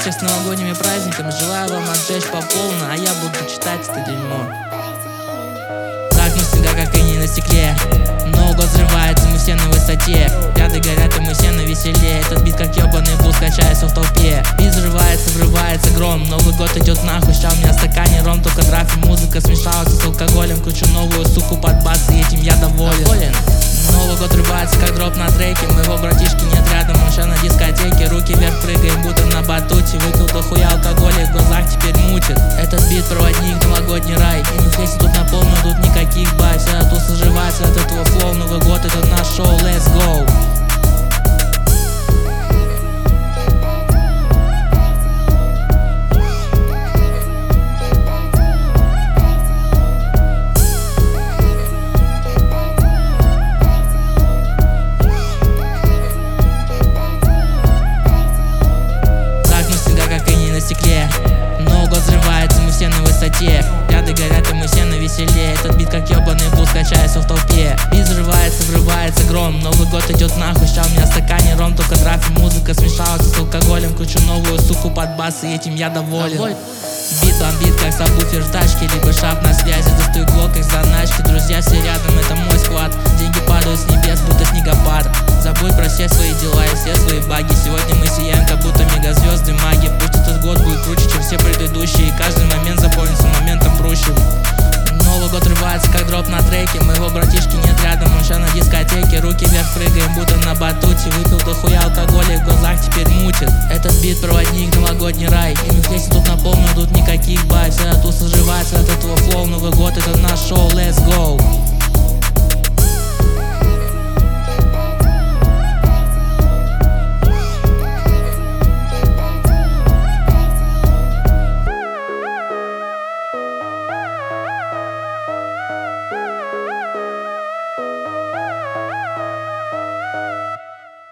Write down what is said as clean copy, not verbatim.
всех с новогодними праздниками. Желаю вам отжечь по полной, а я буду читать это дерьмо. Так навсегда, как и не на стекле. Новый год взрывается, мы все на высоте. Ряды горят, и мы все на веселе. Этот бит как ебаный бус, качается в толпе. Бит взрывается, врывается гром. Новый год идет нахуй, ща у меня в стакане ром. Только драйв и музыка смешалась с алкоголем. Кручу новую суку под бас, и этим я доволен. Новый год рывается, как дроп на треке. Моего братишки нет рядом, он ща на дискотеке. Руки вверх прыгаем, будто на батуте. Выпил дохуя алкоголя, в глазах теперь мутит. Этот бит проводник, новогодний рай. И не флексит тут на полную, тут никаких бай. Вся туса сживается от этого флоу. Новый год это наш шоу, let's go. Новый год взрывается, мы все на высоте. Ряды горят, и мы все на веселе. Этот бит как ебаный бус, качается в толпе. Бит взрывается, врывается гром. Новый год идет нахуй, ща у меня в стакане ром. Только драйв и музыка смешалась с алкоголем. Кручу новую суку под бас, и этим я доволен. Бит бомбит, как сабвуфер в тачке. Либо шап на связи, достаю глок как заначки. Друзья все рядом, это мой склад. Деньги падают с небес, будто снегопад. Забудь про все свои дела и все свои баги. Сегодня мы сияем, как будто мегазвезды маги. Пусть этот год будет круче, чем все предыдущие. И каждый момент запомнится моментом прущим. Новый год рывается, как дроп на треке. Моего братишки нет рядом, он ща на дискотеке. Руки вверх прыгаем, будто на батуте. Выпил дохуя алкоголя, в глазах теперь мутит. Этот бит проводник, новогодний рай. И мы флексит тут на полную, тут никаких бай. Вся туса сживается от этого флоу. Новый год это наш шоу.